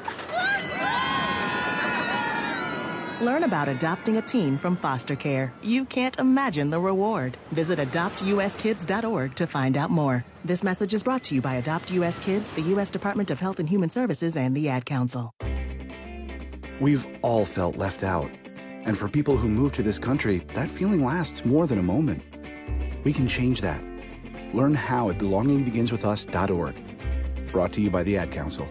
Learn about adopting a teen from foster care. You can't imagine the reward. Visit adoptuskids.org to find out more. This message is brought to you by Adopt U.S. Kids, the U.S. Department of Health and Human Services, and the Ad Council. We've all felt left out. And for people who move to this country, that feeling lasts more than a moment. We can change that. Learn how at belongingbeginswithus.org. Brought to you by the Ad Council.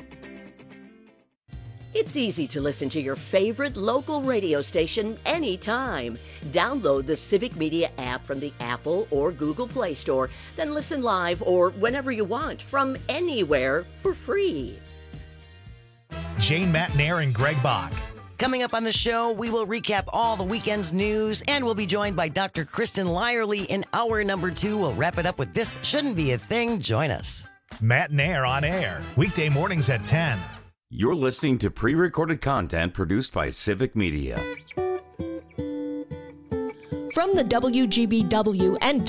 It's easy to listen to your favorite local radio station anytime. Download the Civic Media app from the Apple or Google Play Store, then listen live or whenever you want from anywhere for free. Jane Matnair and Greg Bach. Coming up on the show, we will recap all the weekend's news, and we'll be joined by Dr. Kristen Lyerly in hour number 2. We'll wrap it up with This Shouldn't Be a Thing. Join us. Matnair on air, weekday mornings at 10. You're listening to pre-recorded content produced by Civic Media. From the WGBW and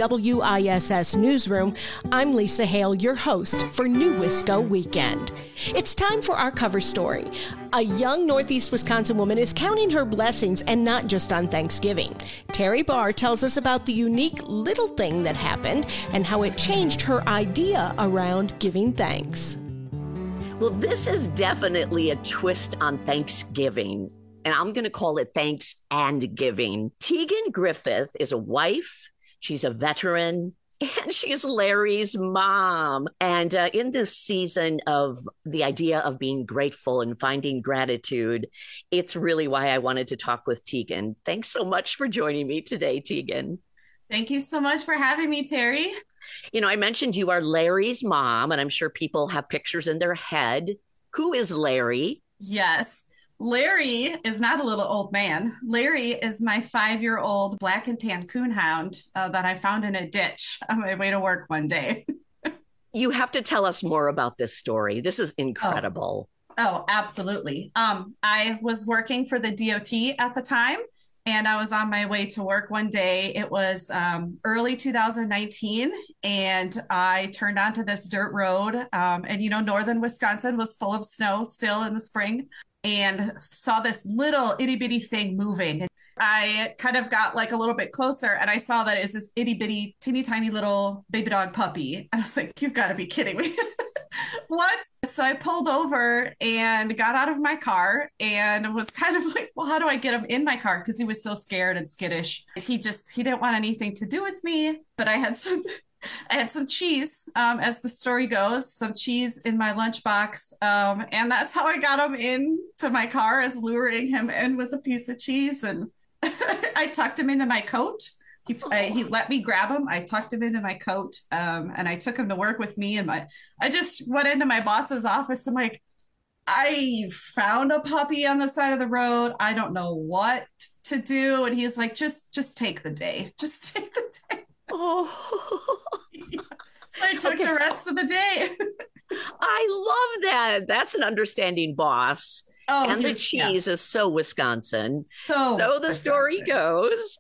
WISS newsroom, I'm Lisa Hale, your host for New Wisco Weekend. It's time for our cover story. A young Northeast Wisconsin woman is counting her blessings, and not just on Thanksgiving. Terry Barr tells us about the unique little thing that happened and how it changed her idea around giving thanks. Well, this is definitely a twist on Thanksgiving, and I'm going to call it Thanks and Giving. Tegan Griffith is a wife, she's a veteran, and she's Larry's mom. And in this season of the idea of being grateful and finding gratitude, it's really why I wanted to talk with Tegan. Thanks so much for joining me today, Tegan. Thank you so much for having me, Terry. You know, I mentioned you are Larry's mom, and I'm sure people have pictures in their head. Who is Larry? Yes. Larry is not a little old man. Larry is my 5-year-old black and tan coonhound that I found in a ditch on my way to work one day. You have to tell us more about this story. This is incredible. Oh, absolutely. I was working for the DOT at the time, and I was on my way to work one day. It was early 2019, and I turned onto this dirt road. And, you know, northern Wisconsin was full of snow still in the spring, and saw this little itty bitty thing moving. And I kind of got like a little bit closer, and I saw that it's this itty bitty, teeny tiny little baby dog puppy. And I was like, you've got to be kidding me. What? So I pulled over and got out of my car and was kind of like, well, how do I get him in my car? Because he was so scared and skittish. He didn't want anything to do with me, but I had some cheese, as the story goes, some cheese in my lunchbox. And that's how I got him into my car, as luring him in with a piece of cheese. And I tucked him into my coat. He let me grab him. I tucked him into my coat, and I took him to work with me. And I just went into my boss's office. I'm like, I found a puppy on the side of the road. I don't know what to do. And he's like, just take the day. Just take the day. Oh, so I took the rest of the day. I love that. That's an understanding boss. Oh, and the cheese is so Wisconsin. So the Wisconsin. Story goes.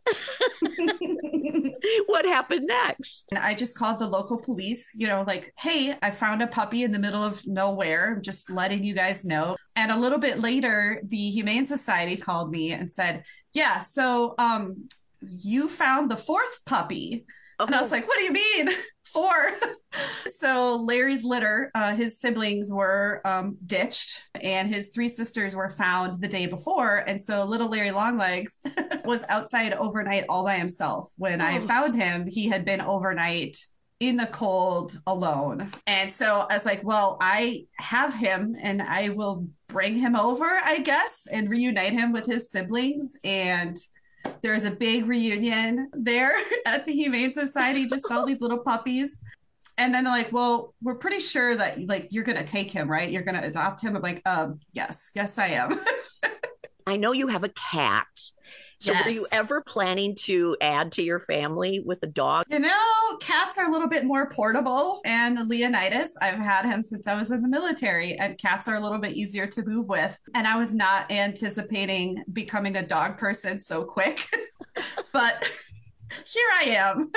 What happened next? And I just called the local police, you know, like, hey, I found a puppy in the middle of nowhere. I'm just letting you guys know. And a little bit later, the Humane Society called me and said, yeah, so you found the 4th puppy. Oh. And I was like, what do you mean? 4? So Larry's litter, his siblings were ditched, and his 3 sisters were found the day before. And so little Larry Longlegs was outside overnight all by himself. When I found him, he had been overnight in the cold alone. And so I was like, well, I have him and I will bring him over, I guess, and reunite him with his siblings. And there's a big reunion there at the Humane Society, just all these little puppies. And then they're like, well, we're pretty sure that like you're going to take him, right? You're going to adopt him. I'm like, yes, I am. I know you have a cat. So Yes. were you ever planning to add to your family with a dog? You know, cats are a little bit more portable, and Leonidas, I've had him since I was in the military, and cats are a little bit easier to move with. And I was not anticipating becoming a dog person so quick, but here I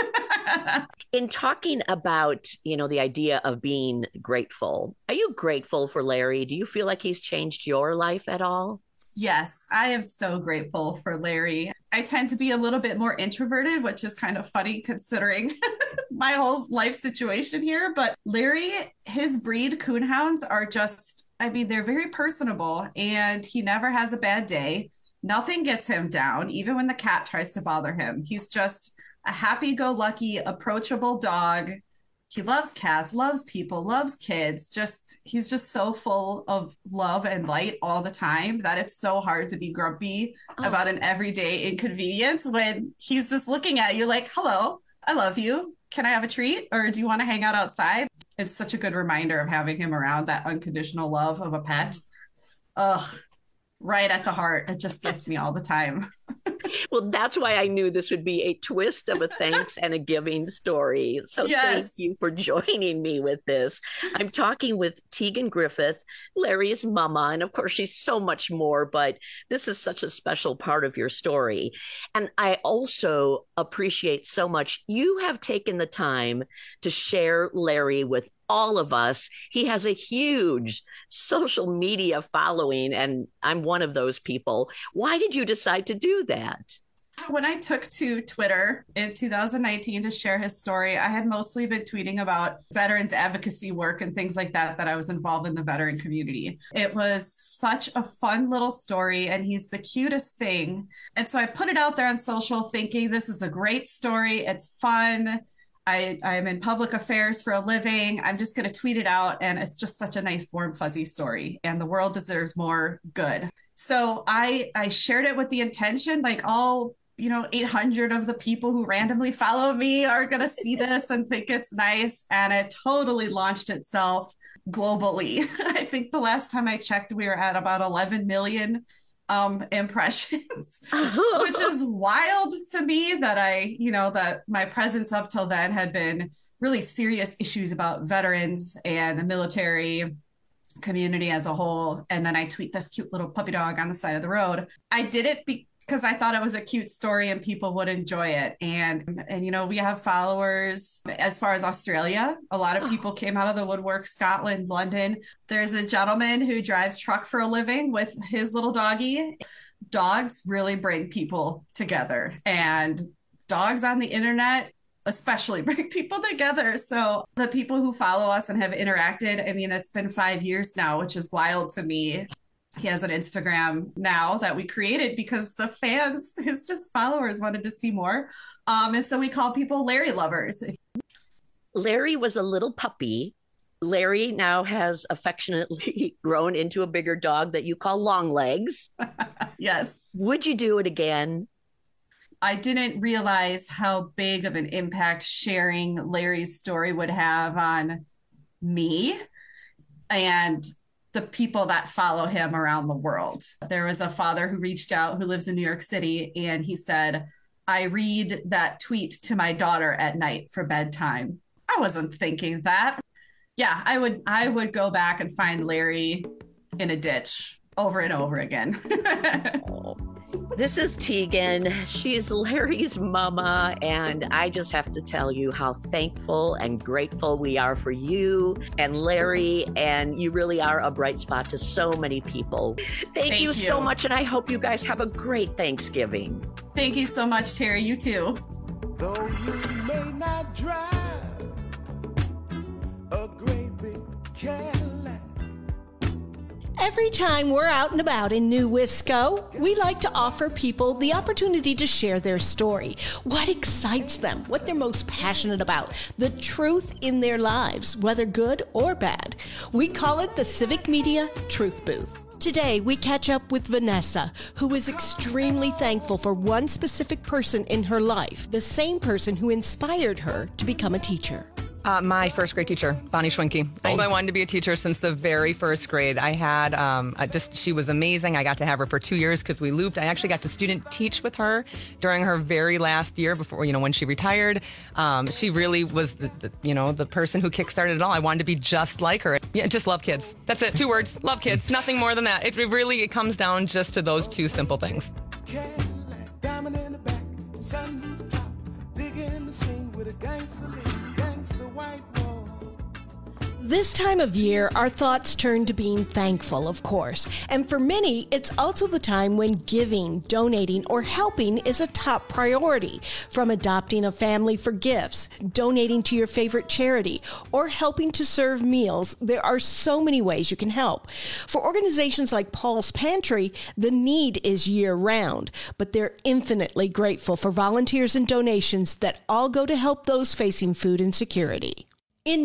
am. In talking about, the idea of being grateful, are you grateful for Larry? Do you feel like he's changed your life at all? Yes, I am so grateful for Larry. I tend to be a little bit more introverted, which is kind of funny considering my whole life situation here. But Larry, his breed coonhounds are they're very personable, and he never has a bad day. Nothing gets him down, even when the cat tries to bother him. He's just a happy-go-lucky, approachable dog. He loves cats, loves people, loves kids. He's just so full of love and light all the time that it's so hard to be grumpy about an everyday inconvenience when he's just looking at you like, hello, I love you. Can I have a treat? Or do you want to hang out outside? It's such a good reminder of having him around, that unconditional love of a pet. Ugh, right at the heart. It just gets me all the time. Well, that's why I knew this would be a twist of a thanks and a giving story. So Thank you for joining me with this. I'm talking with Tegan Griffith, Larry's mama. And of course, she's so much more, but this is such a special part of your story. And I also appreciate so much you have taken the time to share Larry with all of us. He has a huge social media following, and I'm one of those people. Why did you decide to do that? When I took to Twitter in 2019 to share his story, I had mostly been tweeting about veterans advocacy work and things like that I was involved in the veteran community. It was such a fun little story, and he's the cutest thing. And so I put it out there on social thinking, this is a great story. It's fun. I'm in public affairs for a living. I'm just going to tweet it out. And it's just such a nice, warm, fuzzy story. And the world deserves more good. So I shared it with the intention, like all 800 of the people who randomly follow me are going to see this and think it's nice. And it totally launched itself globally. I think the last time I checked, we were at about 11 million impressions, which is wild to me that that my presence up till then had been really serious issues about veterans and the military community as a whole. And then I tweet this cute little puppy dog on the side of the road. I did it because I thought it was a cute story and people would enjoy it. And we have followers as far as Australia. A lot of people came out of the woodwork, Scotland, London. There's a gentleman who drives truck for a living with his little doggie. Dogs really bring people together, and dogs on the internet especially bring people together. So the people who follow us and have interacted, it's been 5 years now, which is wild to me. He has an Instagram now that we created because the fans, his followers, wanted to see more. And so we call people Larry lovers. Larry was a little puppy. Larry now has affectionately grown into a bigger dog that you call Longlegs. Yes. Would you do it again? I didn't realize how big of an impact sharing Larry's story would have on me and the people that follow him around the world. There was a father who reached out who lives in New York City, and he said, I read that tweet to my daughter at night for bedtime. I wasn't thinking that. Yeah, I would go back and find Larry in a ditch over and over again. This is Tegan. She's Larry's mama, and I just have to tell you how thankful and grateful we are for you and Larry, and you really are a bright spot to so many people. Thank you so much, and I hope you guys have a great Thanksgiving. Thank you so much, Terry. You too. Though you may not drive a great big Cadillac. Every time we're out and about in New Wisco, we like to offer people the opportunity to share their story, what excites them, what they're most passionate about, the truth in their lives, whether good or bad. We call it the Civic Media Truth Booth. Today, we catch up with Vanessa, who is extremely thankful for one specific person in her life, the same person who inspired her to become a teacher. My first grade teacher, Bonnie Schwinke. I wanted to be a teacher since the very first grade. I had she was amazing. I got to have her for 2 years because we looped. I actually got to student teach with her during her very last year before, when she retired. She really was the person who kickstarted it all. I wanted to be just like her. Yeah, just love kids. That's it. 2 words. Love kids. Nothing more than that. It comes down just to those 2 simple things. Cadillac, diamond in the back, sunroof top, digging the scene with a gangster lean, gangster white wall. This time of year, our thoughts turn to being thankful, of course. And for many, it's also the time when giving, donating, or helping is a top priority. From adopting a family for gifts, donating to your favorite charity, or helping to serve meals, there are so many ways you can help. For organizations like Paul's Pantry, the need is year-round, but they're infinitely grateful for volunteers and donations that all go to help those facing food insecurity. In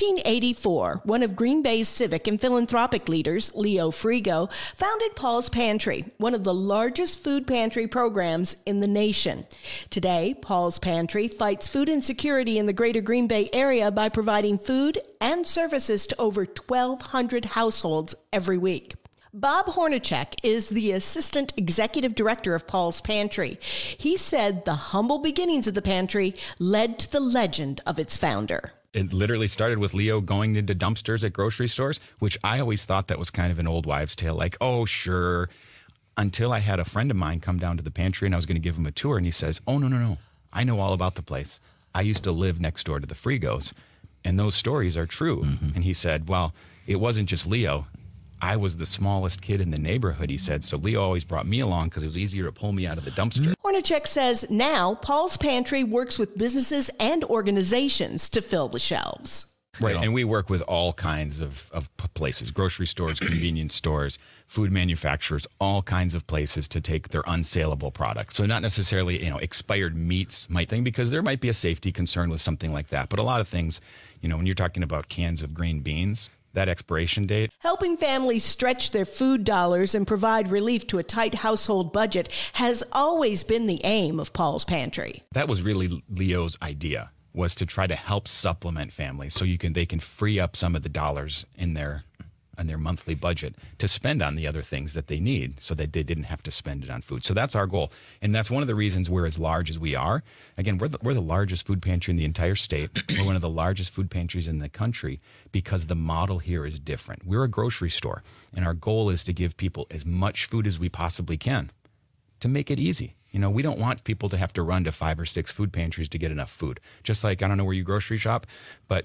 1984, one of Green Bay's civic and philanthropic leaders, Leo Frigo, founded Paul's Pantry, one of the largest food pantry programs in the nation. Today, Paul's Pantry fights food insecurity in the greater Green Bay area by providing food and services to over 1,200 households every week. Bob Hornacek is the Assistant Executive Director of Paul's Pantry. He said the humble beginnings of the pantry led to the legend of its founder. It literally started with Leo going into dumpsters at grocery stores, which I always thought that was kind of an old wives' tale, like, oh, sure, until I had a friend of mine come down to the pantry and I was going to give him a tour. And he says, oh, no, I know all about the place. I used to live next door to the Frigos, and those stories are true. Mm-hmm. And he said, well, it wasn't just Leo. I was the smallest kid in the neighborhood, he said, so Leo always brought me along because it was easier to pull me out of the dumpster. Hornacek says now Paul's Pantry works with businesses and organizations to fill the shelves. Right, and we work with all kinds of places, grocery stores, convenience stores, food manufacturers, all kinds of places to take their unsaleable products. So not necessarily, expired meats because there might be a safety concern with something like that. But a lot of things, when you're talking about cans of green beans, that expiration date. Helping families stretch their food dollars and provide relief to a tight household budget has always been the aim of Paul's Pantry. That was really Leo's idea, was to try to help supplement families so they can free up some of the dollars in their monthly budget to spend on the other things that they need so that they didn't have to spend it on food. So that's our goal. And that's one of the reasons we're as large as we are. Again, we're the largest food pantry in the entire state. We're one of the largest food pantries in the country because the model here is different. We're a grocery store, and our goal is to give people as much food as we possibly can to make it easy. We don't want people to have to run to 5 or 6 food pantries to get enough food. Just like, I don't know where you grocery shop, but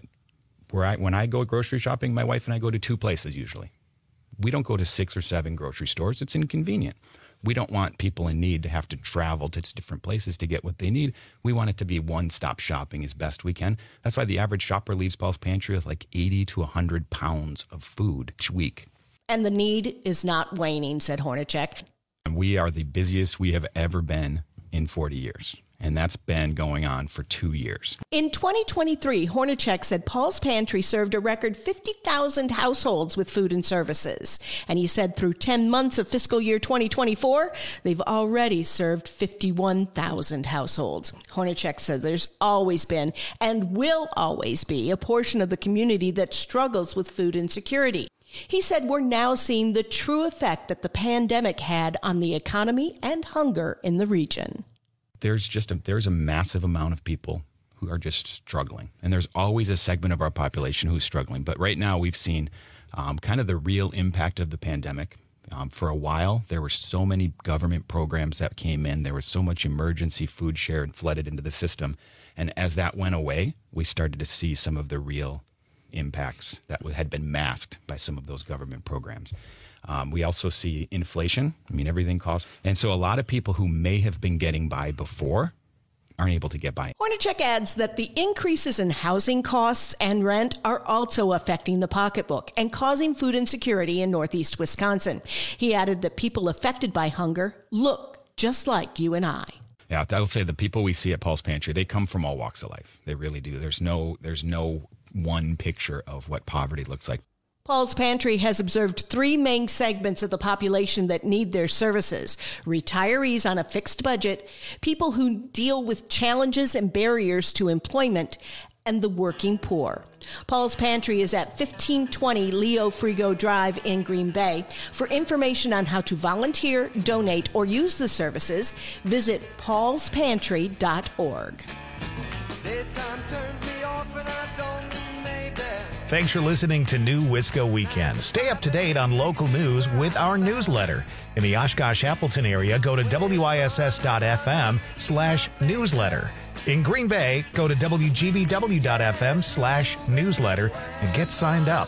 when I go grocery shopping, my wife and I go to 2 places usually. We don't go to 6 or 7 grocery stores. It's inconvenient. We don't want people in need to have to travel to different places to get what they need. We want it to be one-stop shopping as best we can. That's why the average shopper leaves Paul's Pantry with like 80 to 100 pounds of food each week. And the need is not waning, said Hornacek. And we are the busiest we have ever been in 40 years. And that's been going on for 2 years. In 2023, Hornacek said Paul's Pantry served a record 50,000 households with food and services. And he said through 10 months of fiscal year 2024, they've already served 51,000 households. Hornacek says there's always been and will always be a portion of the community that struggles with food insecurity. He said we're now seeing the true effect that the pandemic had on the economy and hunger in the region. There's a massive amount of people who are just struggling. And there's always a segment of our population who's struggling. But right now we've seen kind of the real impact of the pandemic. For a while, there were so many government programs that came in. There was so much emergency food share and flooded into the system. And as that went away, we started to see some of the real impacts that had been masked by some of those government programs. We also see inflation. Everything costs. And so a lot of people who may have been getting by before aren't able to get by. Hornacek adds that the increases in housing costs and rent are also affecting the pocketbook and causing food insecurity in Northeast Wisconsin. He added that people affected by hunger look just like you and I. Yeah, I will say the people we see at Paul's Pantry, they come from all walks of life. They really do. There's no one picture of what poverty looks like. Paul's Pantry has observed 3 main segments of the population that need their services: retirees on a fixed budget, people who deal with challenges and barriers to employment, and the working poor. Paul's Pantry is at 1520 Leo Frigo Drive in Green Bay. For information on how to volunteer, donate, or use the services, visit paulspantry.org. Thanks for listening to New Wisco Weekend. Stay up to date on local news with our newsletter. In the Oshkosh-Appleton area, go to wiss.fm/newsletter. In Green Bay, go to wgbw.fm/newsletter and get signed up.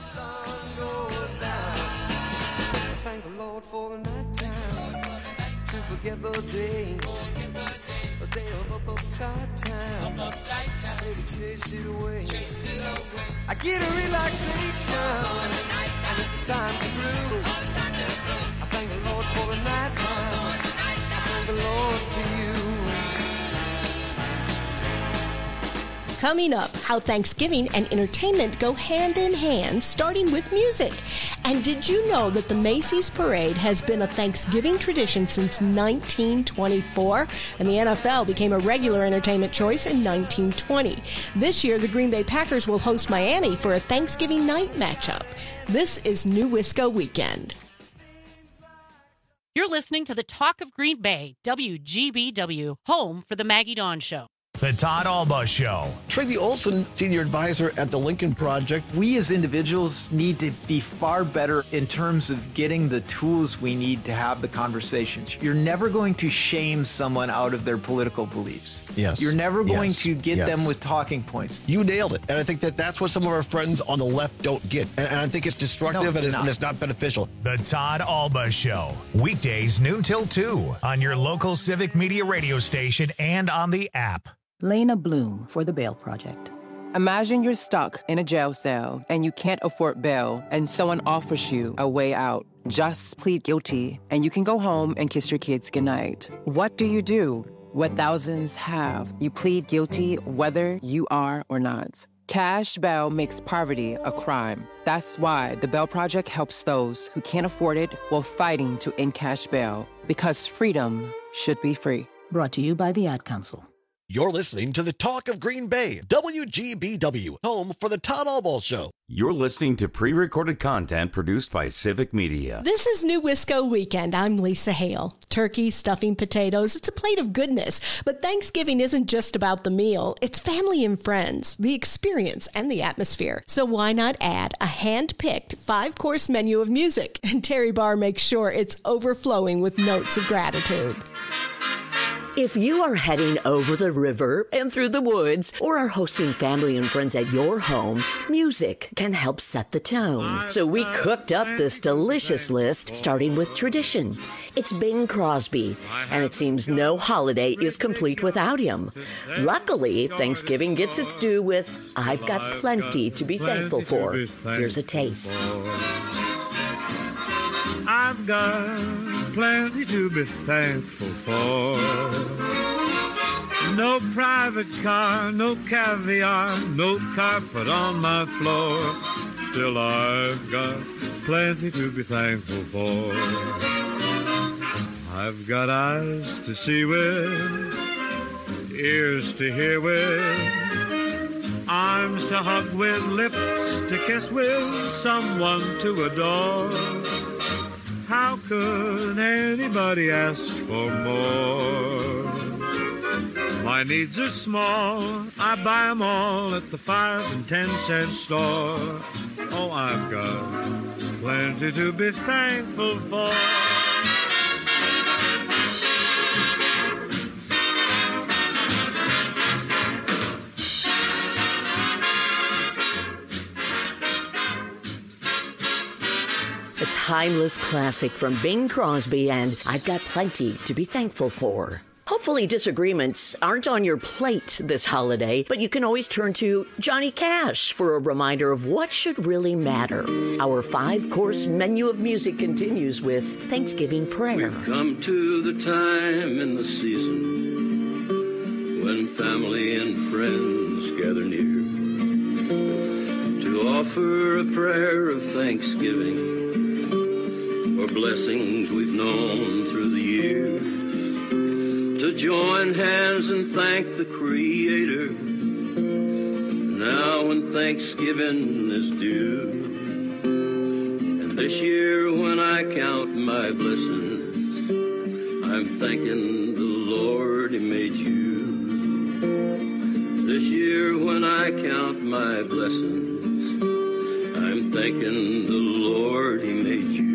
Thank the Lord for the night time to forget the day. A day of uptight time. Maybe chase it away. I get a relaxation and it's time to groove. I thank the Lord for the night time. I thank the Lord for you. Coming up, how Thanksgiving and entertainment go hand in hand, starting with music. And did you know that the Macy's Parade has been a Thanksgiving tradition since 1924? And the NFL became a regular entertainment choice in 1920. This year, the Green Bay Packers will host Miami for a Thanksgiving night matchup. This is New Wisco Weekend. You're listening to the Talk of Green Bay, WGBW, home for the Maggie Dawn Show. The Todd Alba Show. Tracy Olson, Senior Advisor at the Lincoln Project. We as individuals need to be far better in terms of getting the tools we need to have the conversations. You're never going to shame someone out of their political beliefs. Yes. You're never going to get them with talking points. You nailed it. And I think that's what some of our friends on the left don't get. And I think it's destructive and it's not beneficial. The Todd Alba Show. Weekdays noon till 2 on your local Civic Media radio station and on the app. Lena Bloom for the Bail Project. Imagine you're stuck in a jail cell and you can't afford bail and someone offers you a way out. Just plead guilty and you can go home and kiss your kids goodnight. What do you do? What thousands have. You plead guilty whether you are or not. Cash bail makes poverty a crime. That's why the Bail Project helps those who can't afford it while fighting to end cash bail. Because freedom should be free. Brought to you by the Ad Council. You're listening to the Talk of Green Bay, WGBW, home for the Todd Alba Show. You're listening to pre-recorded content produced by Civic Media. This is New Wisco Weekend. I'm Lisa Hale. Turkey, stuffing, potatoes, it's a plate of goodness. But Thanksgiving isn't just about the meal. It's family and friends, the experience, and the atmosphere. So why not add a hand-picked 5-course menu of music? And Terry Barr makes sure it's overflowing with notes of gratitude. If you are heading over the river and through the woods or are hosting family and friends at your home, music can help set the tone. So we cooked up this delicious list, starting with tradition. It's Bing Crosby, and it seems no holiday is complete without him. Luckily, Thanksgiving gets its due with I've Got Plenty to Be Thankful For. Here's a taste. I've got plenty to be thankful for. No private car, no caviar, no carpet on my floor. Still I've got plenty to be thankful for. I've got eyes to see with, ears to hear with, arms to hug with, lips to kiss with, someone to adore. How could anybody ask for more? My needs are small, I buy them all at the 5 and 10 cent store. Oh, I've got plenty to be thankful for. A timeless classic from Bing Crosby and I've Got Plenty to Be Thankful For. Hopefully disagreements aren't on your plate this holiday, but you can always turn to Johnny Cash for a reminder of what should really matter. Our 5-course menu of music continues with Thanksgiving prayer. We've come to the time in the season when family and friends gather near to offer a prayer of thanksgiving for blessings we've known through the years, to join hands and thank the Creator, now when Thanksgiving is due. And this year when I count my blessings, I'm thanking the Lord He made you. This year when I count my blessings, I'm thanking the Lord He made you.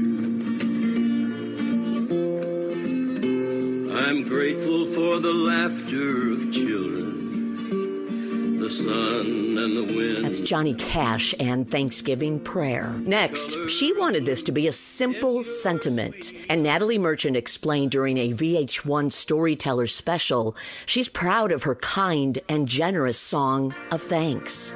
I'm grateful for the laughter of children, the sun and the wind. That's Johnny Cash and Thanksgiving Prayer. Next, she wanted this to be a simple sentiment. And Natalie Merchant explained during a VH1 Storyteller special, she's proud of her kind and generous song of thanks.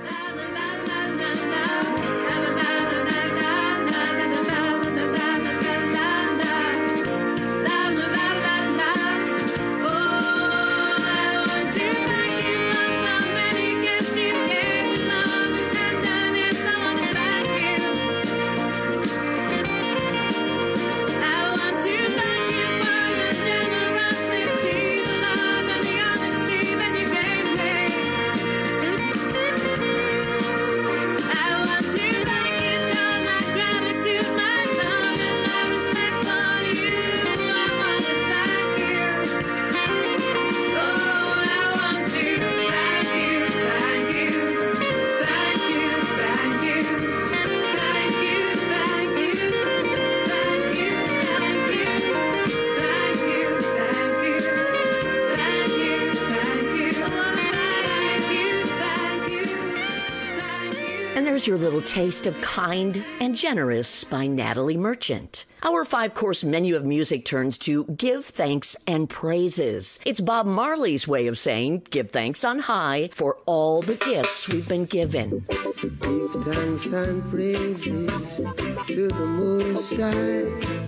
There's your little taste of Kind and Generous by Natalie Merchant. Our 5-course menu of music turns to Give Thanks and Praises. It's Bob Marley's way of saying give thanks on high for all the gifts we've been given. Give thanks and praises to the Most High.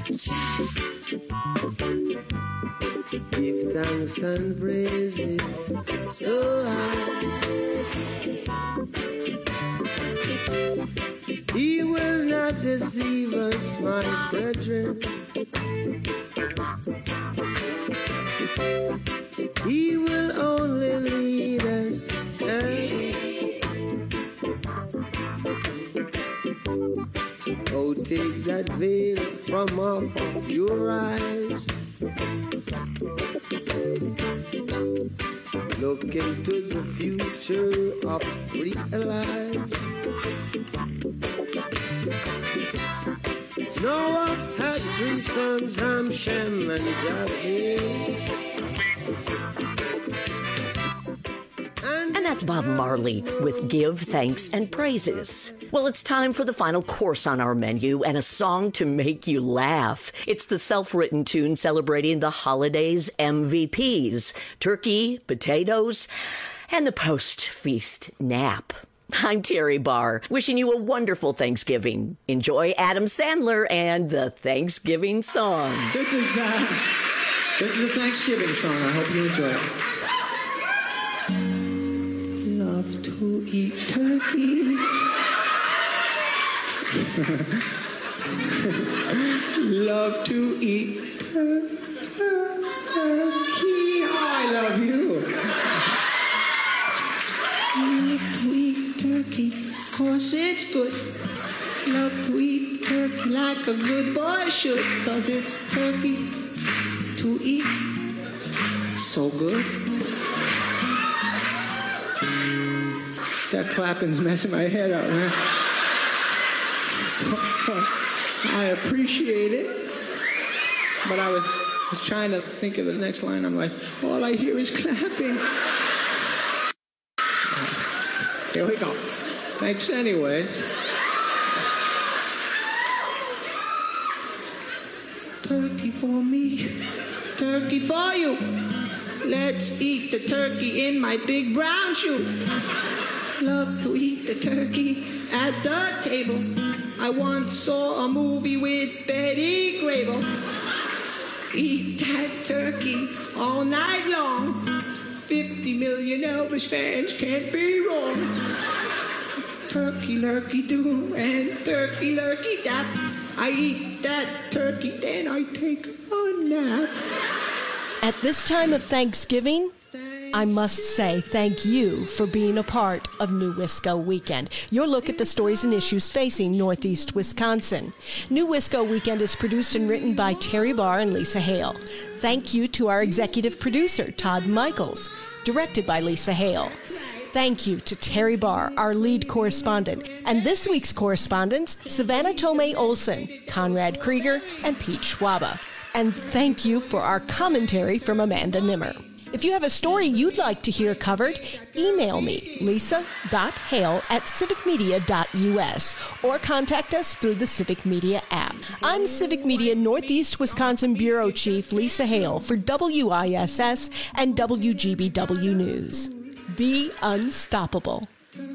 Give thanks and praises so high. He will not deceive us, my brethren. He will only lead us. Oh, take that veil from off of your eyes. Look into the future of real life. Noah had 3 sons, Ham, Shem, and Japheth. And that's Bob Marley with Give Thanks and Praises. Well, it's time for the final course on our menu and a song to make you laugh. It's the self-written tune celebrating the holidays' MVPs, turkey, potatoes, and the post-feast nap. I'm Terry Barr, wishing you a wonderful Thanksgiving. Enjoy Adam Sandler and the Thanksgiving song. This is a Thanksgiving song. I hope you enjoy it. Love to eat turkey. Love to eat turkey. Oh, I love you. Love to eat turkey, 'cause it's good. Love to eat turkey like a good boy should, 'cause it's turkey to eat. So good. That clapping's messing my head up, man. I appreciate it, but I was trying to think of the next line. I'm like, all I hear is clapping. Here we go. Thanks anyways. Turkey for me, turkey for you. Let's eat the turkey in my big brown shoe. Love to eat the turkey at the table. I once saw a movie with Betty Grable. Eat that turkey all night long. 50 million Elvis fans can't be wrong. Turkey lurkey do and turkey lurkey dap. I eat that turkey, then I take a nap. At this time of Thanksgiving, I must say thank you for being a part of New Wisco Weekend. Your look at the stories and issues facing Northeast Wisconsin. New Wisco Weekend is produced and written by Terry Barr and Lisa Hale. Thank you to our executive producer, Todd Michaels. Directed by Lisa Hale. Thank you to Terry Barr, our lead correspondent, and this week's correspondents, Savannah Tomei Olson, Conrad Krieger, and Pete Schwaba. And thank you for our commentary from Amanda Nimmer. If you have a story you'd like to hear covered, email me, lisa.hale@civicmedia.us, or contact us through the Civic Media app. I'm Civic Media Northeast Wisconsin Bureau Chief Lisa Hale for WISS and WGBW News. Be unstoppable.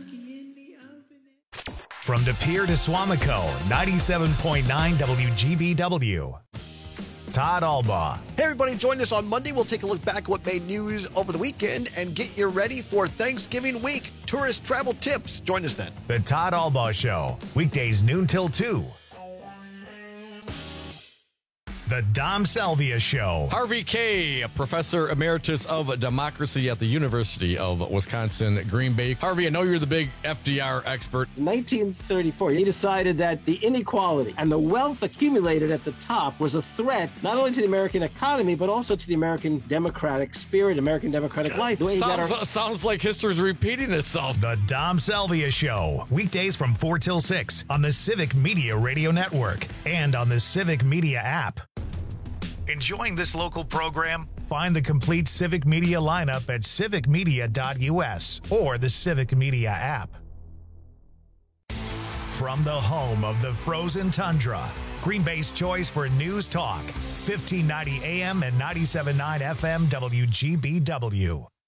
From De Pere to Swamico, 97.9 WGBW. Todd Albaugh. Hey, everybody, join us on Monday. We'll take a look back at what made news over the weekend and get you ready for Thanksgiving week. Tourist travel tips. Join us then. The Todd Albaugh Show, weekdays noon till 2. The Dom Salvia Show. Harvey Kaye, Professor Emeritus of Democracy at the University of Wisconsin, Green Bay. Harvey, I know you're the big FDR expert. In 1934, he decided that the inequality and the wealth accumulated at the top was a threat not only to the American economy, but also to the American democratic spirit, American democratic life. Sounds like history's repeating itself. The Dom Salvia Show, weekdays from 4 till 6 on the Civic Media Radio Network and on the Civic Media app. Enjoying this local program? Find the complete Civic Media lineup at civicmedia.us or the Civic Media app. From the home of the frozen tundra, Green Bay's choice for news talk, 1590 AM and 97.9 FM WGBW.